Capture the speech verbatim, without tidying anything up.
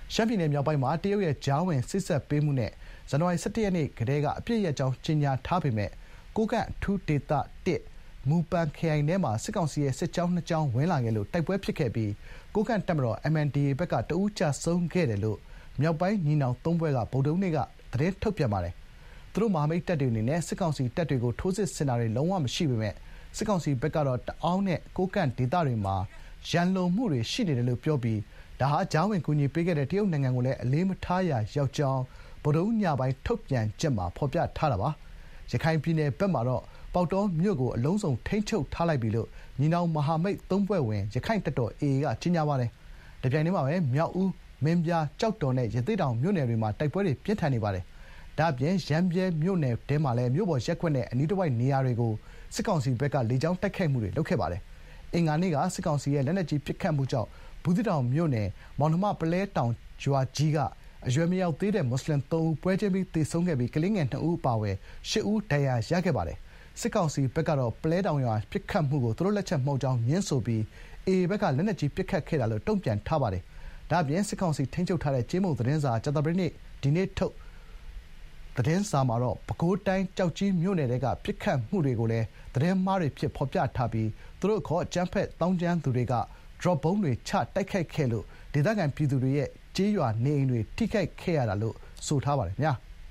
ရှမ်းပြည်နယ်မြောက်ပိုင်းမှာတရုတ်ရဲ့ကြားဝင်စေ့စပ်ပေးမှုနဲ့ဇန်နဝါရီ ၁၁ ရက်နေ့ကတည်းကအပြစ်ရပ်ကြောင်းကြေညာထားပေမဲ့ကိုးကန့်အထူးဒေသတစ်မူပန်ခရိုင်ထဲမှာစစ်ကောင်စီရဲ့စစ်ကြောင်းနှစ်ကြောင်းဝင်လာခဲ့လို့တိုက်ပွဲဖြစ်ခဲ့ပြီးကိုးကန့်တပ်မတော် အမ် အန် ဒီ အေ ဘက်ကတဦးကျဆုံးခဲ့တယ်လို့မြောက်ပိုင်းညီနောင်သုံးဖွဲ့ကဗုဒ္ဓဟူးနေ့ကသတင်းထုတ်ပြန်ပါတယ်။သူတို့မဟာမိတ်တပ်တွေအနေနဲ့စစ်ကောင်စီတပ်တွေကိုထိုးစစ်ဆင်တာတွေလုံးဝမရှိပေမဲ့စစ်ကောင်စီဘက်ကတော့တအောင်းနဲ့ကိုးကန့်ဒေသတွေမှာရန်လိုမှုတွေရှိနေတယ်လို့ပြောပြီးဒါဟာကြားဝင်ကူညီပေးခဲ့တဲ့တရုတ်နိုင်ငံကိုလည်းအလေးမထားရာရောက်ကြောင်းဗုဒ္ဓဟူးညပိုင်းထုတ်ပြန်ချက်မှာဖော်ပြထားတာပါ။ရခိုင်ပြည်နယ်ဘက်မှာတော့ပေါက်တောမြို့ကိုအလုံးစုံထိန်းချုပ်ထားလိုက်ပြီလို့ညီနောင်မဟာမိတ်သုံးဖွဲ့ဝင်ရခိုင်တပ်တော် အေအေ ကကြေညာပါတယ်။တပြိုင်တည်းမှာပဲမြောက်ဦးမင်းပြားကြောက်တော်နဲ့ရသေ့တောင်မြို့နယ်တွေမှာတိုက်ပွဲတွေပြင်းထန်နေပါတယ်။ဒါ့အပြင်ရမ်းဗြဲမြို့နယ်ထဲမှာလည်းမြို့ပေါ်ရက်ကွက်နဲ့အနီးတစ်ဝိုက်နေရာတွေကိုစစ်ကောင်စီဘက်ကလေကြောင်းတိုက်ခိုက်မှုတွေလုပ်ခဲ့ပါတယ်။အင်္ဂါနေ့ကစစ်ကောင်စီရဲ့လက်နက်ကြီးပစ်ခတ်မှုကြောင့်ဘူးသီးတောင်မြို့နယ်မောင်နှမပလဲတောင်ရွာကြီးကအရွယ်မရောက်သေးတဲ့မွတ်စလင်သုံးဦးပွဲချင်းပြီးသေဆုံးခဲ့ပြီးကလေးငယ်နှစ်ဦးအပါအဝင်ရှစ်ဦးဒဏ်ရာရခဲ့ပါတယ်။စစ်ကောင်စီဘက်ကတော့ပလဲတောင်ရွာပစ်ခတ်မှုကိုသူတို့လက်ချက်မဟုတ်ကြောင်းညှင်းဆိုပြီး အေအေ ဘက်ကလက်နက်ကြီးပစ်ခတ်ခဲ့တာလို့တုံ့ပြန်ထားပါတယ်။ဒါ့အပြင်စစ်ကောင်စီထိန်းချုပ်ထားတဲ့ကြေးမုံသတင်းစာကြာသပတေးနေ့ဒီနေ့ထုတ်သတင်းစာမှာတော့ပဲခူးတိုင်းကြောက်ကြီးမြို့နယ်ကပစ်ခတ်မှုတွေကိုလည်းသတင်းမှားတွေဖြစ်ဖော်ပြထားပြီးသူတို့ခေါ်အကြမ်းဖက်တောင်းကျမ်းသူတွေက drop ဘုံတွေချတိုက်ခိုက်ခဲ့လို့ဒေသခံပြည်သူတွေရဲ့ကြေးရွာနေအိမ်တွေထိခိုက်ခဲ့ရတာလို့ဆိုထားပါတယ်ခင်ဗျာ။